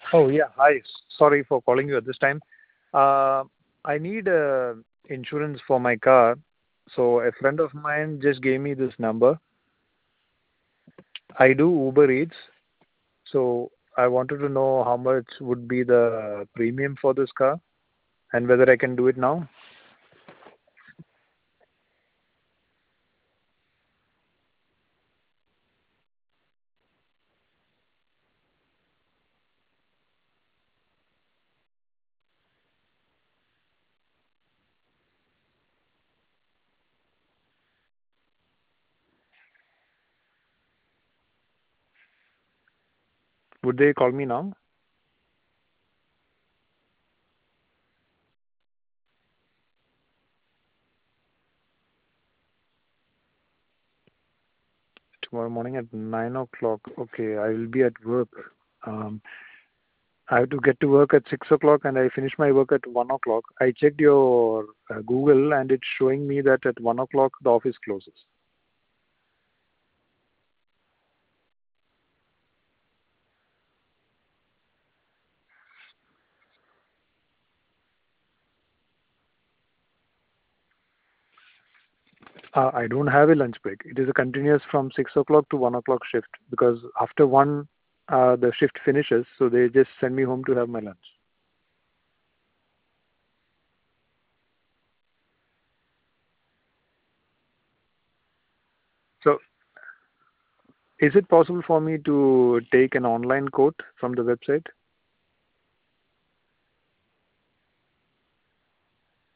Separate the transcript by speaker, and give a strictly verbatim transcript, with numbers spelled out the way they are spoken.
Speaker 1: Oh, yeah. Hi. Sorry for calling you at this time. Uh, I need uh, insurance for my car. So a friend of mine just gave me this number. I do Uber Eats. So I wanted to know how much would be the premium for this car and whether I can do it now. Would they call me now? Tomorrow morning at nine o'clock. Okay, I will be at work. Um, I have to get to work at six o'clock and I finish my work at one o'clock. I checked your uh, Google and it's showing me that at one o'clock the office closes. Uh, I don't have a lunch break. It is a continuous from six o'clock to one o'clock shift because after one, uh, the shift finishes, so they just send me home to have my lunch. So, is it possible for me to take an online quote from the website?